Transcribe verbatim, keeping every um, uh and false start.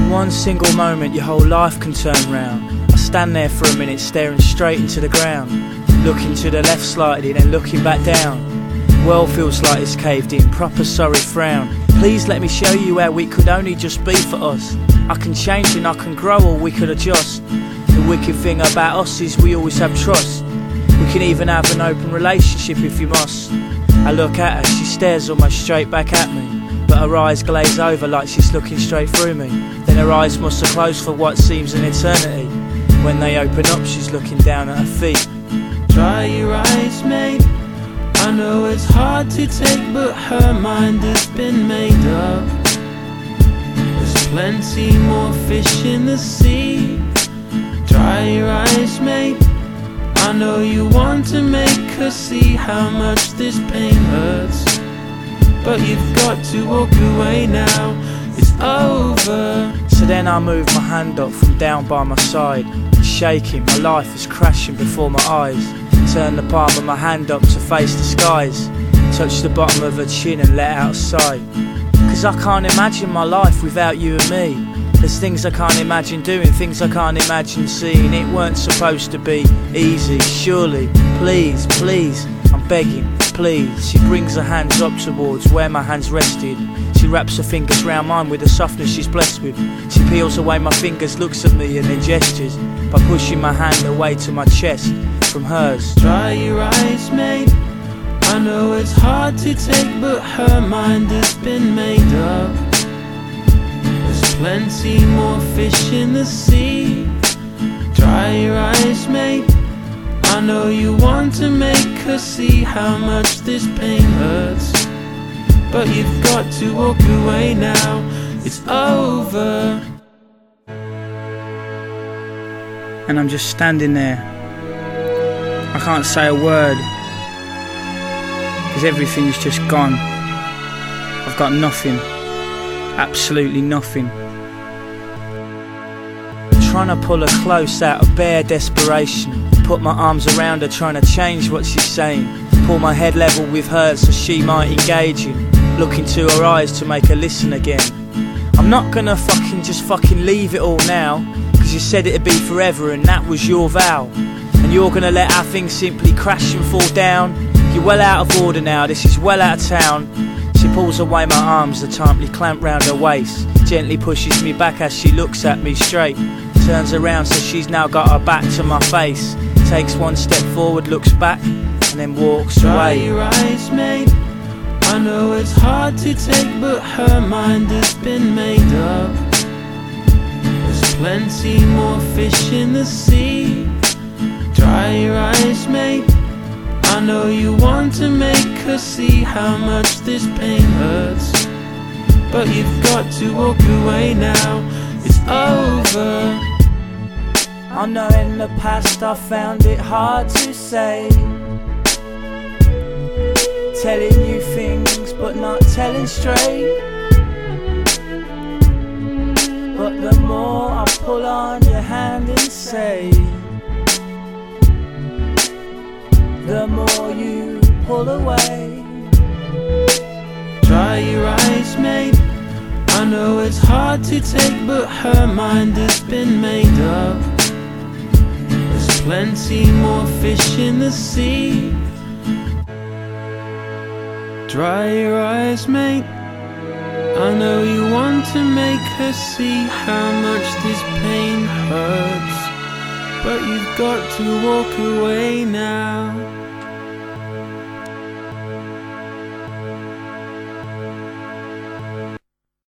In one single moment your whole life can turn round. I stand there for a minute staring straight into the ground, looking to the left slightly then looking back down. World feels like it's caved in, proper sorry frown. Please let me show you how it could only just be for us. I can change and I can grow or we could adjust. The wicked thing about us is we always have trust. We can even have an open relationship if you must. I look at her, she stares almost straight back at me, but her eyes glaze over like she's looking straight through me. Then her eyes must have closed for what seems an eternity. When they open up she's looking down at her feet. Dry your eyes, mate. I know it's hard to take, but her mind has been made up. There's plenty more fish in the sea. Dry your eyes, mate. I know you want to make her see how much this pain hurts, but you've got to walk away now, it's over. So then I move my hand up from down by my side, shaking, my life is crashing before my eyes. Turn the palm of my hand up to face the skies, touch the bottom of her chin and let out a sigh. Cause I can't imagine my life without you and me. There's things I can't imagine doing, things I can't imagine seeing. It weren't supposed to be easy, surely. Please, please, I'm begging, please. She brings her hands up towards where my hands rested. She wraps her fingers round mine with the softness she's blessed with. She peels away my fingers, looks at me and then gestures by pushing my hand away to my chest from hers. Dry your eyes, mate. I know it's hard to take, but her mind has been made up. There's plenty more fish in the sea. Dry your eyes, mate. I know you want to make her see how much this pain hurts, but you've got to walk away now, it's over. And I'm just standing there. I can't say a word, cause everything's just gone. I've got nothing, absolutely nothing. Trying to pull her close out of bare desperation, put my arms around her trying to change what she's saying, pull my head level with hers so she might engage in, look into her eyes to make her listen again. I'm not gonna fucking just fucking leave it all now, cause you said it'd be forever and that was your vow. And you're gonna let our things simply crash and fall down. You're well out of order now, this is well out of town. She pulls away my arms that tightly clamp round her waist, gently pushes me back as she looks at me straight, turns around so she's now got her back to my face, takes one step forward, looks back and then walks Dry away. your eyes, mate. I know it's hard to take, but her mind has been made up. There's plenty more fish in the sea. Dry your eyes, mate. I know you want to make her see how much this pain hurts, but you've got to walk away now, it's over. I know in the past I found it hard to say, telling you things but not telling straight. But the more I pull on your hand and say, the more you pull away. Dry your eyes, mate. I know it's hard to take, but her mind has been made up. There's plenty more fish in the sea. Dry your eyes, mate. I know you want to make her see how much this pain hurts, but you've got to walk away now.